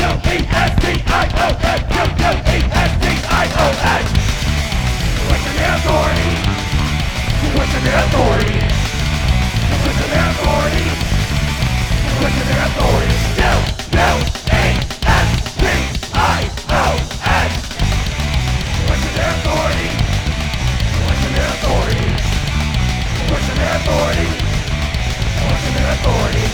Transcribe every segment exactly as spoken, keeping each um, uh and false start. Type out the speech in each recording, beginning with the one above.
E S T I O N, Q U E S T I O N. Question their authority. Question their authority. Question their authority. Question their authority. Q U E S T I O N. Question their authority. Question their authority. Question their authority. Question their authority.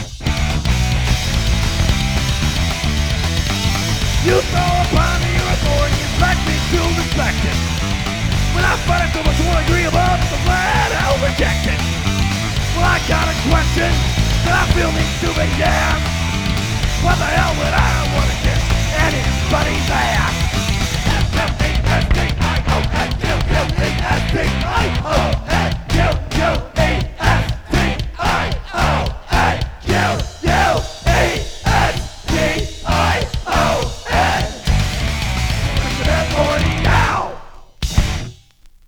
You throw upon me your authority, expect me to respect it. When I fight it so much won't agree about it, so glad I'll reject it. Well, I got a question that I feel needs to be asked. What the hell would I want to kiss anybody's ass?